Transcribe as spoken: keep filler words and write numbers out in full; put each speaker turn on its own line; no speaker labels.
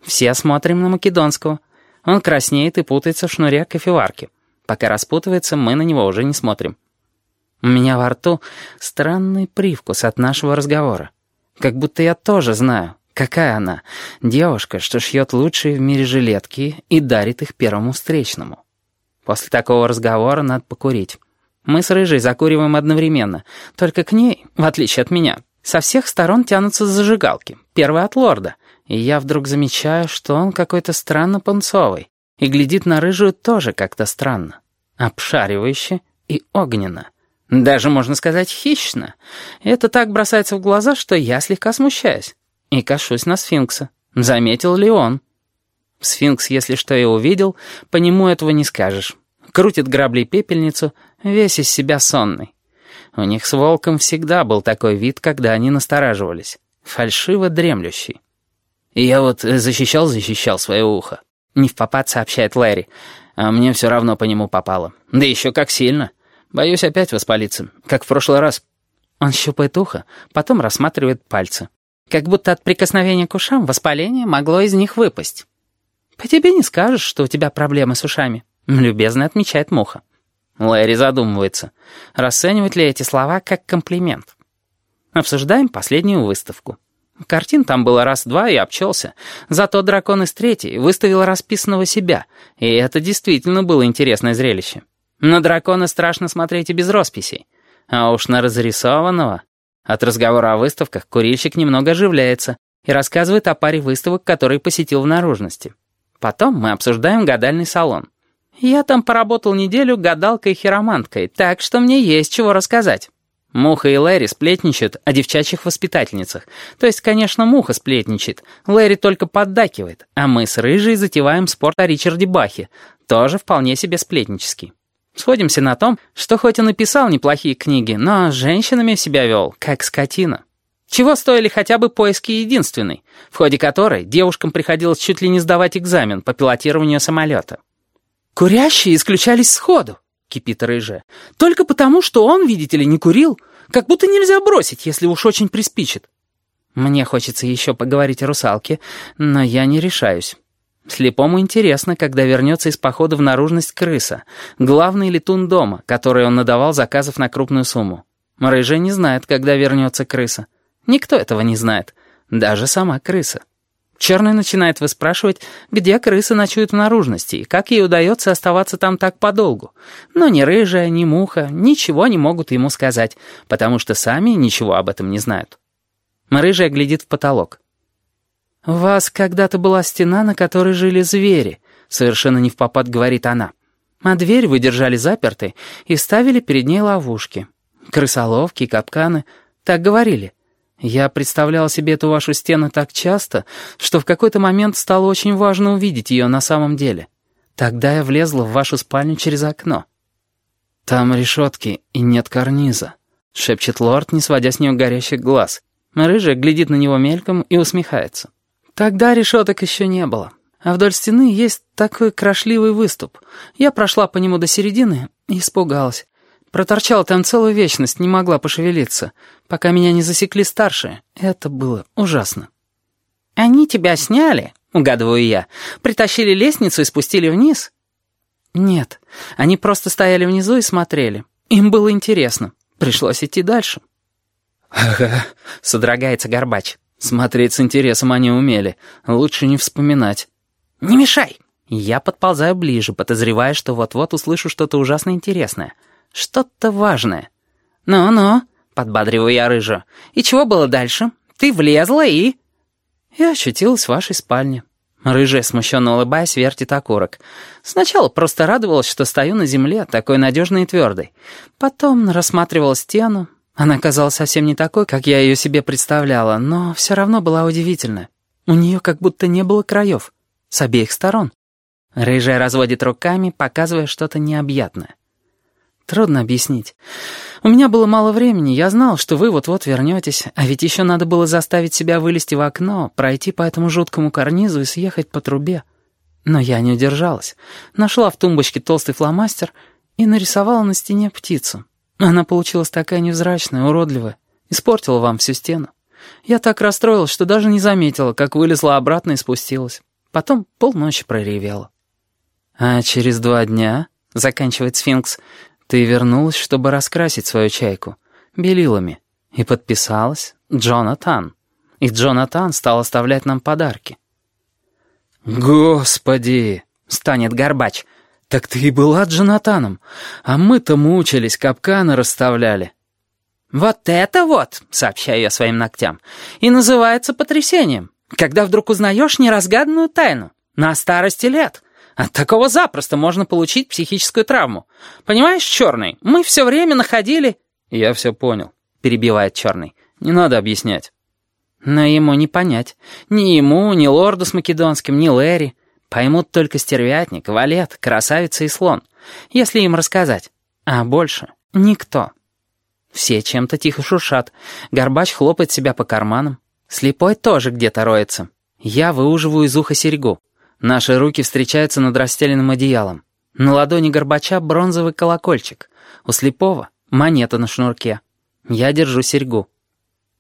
Все смотрим на Македонского. Он краснеет и путается в шнуре кофеварки. Пока распутывается, мы на него уже не смотрим. У меня во рту странный привкус от нашего разговора. Как будто я тоже знаю, какая она, девушка, что шьет лучшие в мире жилетки и дарит их первому встречному. После такого разговора надо покурить. Мы с Рыжей закуриваем одновременно, только к ней, в отличие от меня, со всех сторон тянутся зажигалки, первый от лорда, и я вдруг замечаю, что он какой-то странно пунцовый, и глядит на Рыжую тоже как-то странно, обшаривающе и огненно. Даже, можно сказать, хищно. Это так бросается в глаза, что я слегка смущаюсь. И кашусь на сфинкса. Заметил ли он? Сфинкс, если что и увидел, по нему этого не скажешь. Крутит граблей пепельницу, весь из себя сонный. У них с волком всегда был такой вид, когда они настораживались. Фальшиво дремлющий. И я вот защищал-защищал свое ухо. Невпопад сообщает Лэри. А мне все равно по нему попало. Да еще как сильно. Боюсь опять воспалиться, как в прошлый раз. Он щупает ухо, потом рассматривает пальцы. Как будто от прикосновения к ушам воспаление могло из них выпасть. «По тебе не скажешь, что у тебя проблемы с ушами», — любезно отмечает Муха. Лэри задумывается, расценивать ли эти слова как комплимент. Обсуждаем последнюю выставку. Картин там было раз-два и обчелся. Зато дракон из третьей выставил расписанного себя, и это действительно было интересное зрелище. На дракона страшно смотреть и без росписей. А уж на разрисованного... От разговора о выставках курильщик немного оживляется и рассказывает о паре выставок, которые посетил в наружности. Потом мы обсуждаем гадальный салон. Я там поработал неделю гадалкой-хироманткой, так что мне есть чего рассказать. Муха и Лэри сплетничают о девчачьих воспитательницах. То есть, конечно, Муха сплетничает, Лэри только поддакивает, а мы с Рыжей затеваем спор о Ричарде Бахе, тоже вполне себе сплетнический. Сходимся на том, что хоть и написал неплохие книги, но с женщинами себя вел, как скотина. Чего стоили хотя бы поиски единственной, в ходе которой девушкам приходилось чуть ли не сдавать экзамен по пилотированию самолета. «Курящие исключались сходу», — кипит Рыжая. «Только потому, что он, видите ли, не курил. Как будто нельзя бросить, если уж очень приспичит». Мне хочется еще поговорить о русалке, но я не решаюсь. Слепому интересно, когда вернется из похода в наружность крыса, главный летун дома, который он надавал заказов на крупную сумму. Рыжая не знает, когда вернется крыса. Никто этого не знает, даже сама крыса. Черный начинает выспрашивать, где крысы ночуют в наружности и как ей удается оставаться там так подолгу. Но ни Рыжая, ни Муха ничего не могут ему сказать, потому что сами ничего об этом не знают. Рыжая глядит в потолок. «У вас когда-то была стена, на которой жили звери», — совершенно невпопад говорит она. «А дверь вы держали запертой и ставили перед ней ловушки. Крысоловки, капканы. Так говорили. Я представлял себе эту вашу стену так часто, что в какой-то момент стало очень важно увидеть ее на самом деле. Тогда я влезла в вашу спальню через окно». «Там решетки и нет карниза», — шепчет лорд, не сводя с нее горящих глаз. Рыжая глядит на него мельком и усмехается. «Тогда решеток еще не было. А вдоль стены есть такой крошливый выступ. Я прошла по нему до середины и испугалась. Проторчала там целую вечность, не могла пошевелиться, пока меня не засекли старшие. Это было ужасно». «Они тебя сняли?» — угадываю я. «Притащили лестницу и спустили вниз?» «Нет, они просто стояли внизу и смотрели. Им было интересно. Пришлось идти дальше».
«Ага», — содрогается Горбач. Смотреть с интересом они умели. Лучше не вспоминать.
«Не мешай!» Я подползаю ближе, подозревая, что вот-вот услышу что-то ужасно интересное. Что-то важное. «Ну-ну», — подбадриваю я Рыжую. «И чего было дальше? Ты влезла и...» «Я очутилась в вашей спальне». Рыжая, смущенно улыбаясь, вертит окурок. Сначала просто радовалась, что стою на земле, такой надежной и твердой. Потом рассматривала стену. Она казалась совсем не такой, как я ее себе представляла, но все равно была удивительна. У нее как будто не было краев. С обеих сторон. Рыжая разводит руками, показывая что-то необъятное. Трудно объяснить. У меня было мало времени, я знал, что вы вот-вот вернетесь, а ведь еще надо было заставить себя вылезти в окно, пройти по этому жуткому карнизу и съехать по трубе. Но я не удержалась. Нашла в тумбочке толстый фломастер и нарисовала на стене птицу. Она получилась такая невзрачная, уродливая. Испортила вам всю стену. Я так расстроилась, что даже не заметила, как вылезла обратно и спустилась. Потом полночи проревела. «А через два дня, — заканчивает сфинкс, — ты вернулась, чтобы раскрасить свою чайку белилами, и подписалась Джонатан. И Джонатан стал оставлять нам подарки». «Господи!» — станет Горбач. «Так ты и была Джонатаном, а мы-то мучились, капканы расставляли». «Вот это вот, — сообщаю я своим ногтям, — и называется потрясением, когда вдруг узнаешь неразгаданную тайну на старости лет. От такого запросто можно получить психическую травму. Понимаешь, Черный, мы все время находили...» «Я все понял», — перебивает Черный. «Не надо объяснять». Но ему не понять. Ни ему, ни лорду с Македонским, ни Лэри. Поймут только стервятник, валет, красавица и слон, если им рассказать. А больше никто. Все чем-то тихо шуршат. Горбач хлопает себя по карманам. Слепой тоже где-то роется. Я выуживаю из уха серьгу. Наши руки встречаются над расстеленным одеялом. На ладони Горбача бронзовый колокольчик. У слепого монета на шнурке. Я держу серьгу.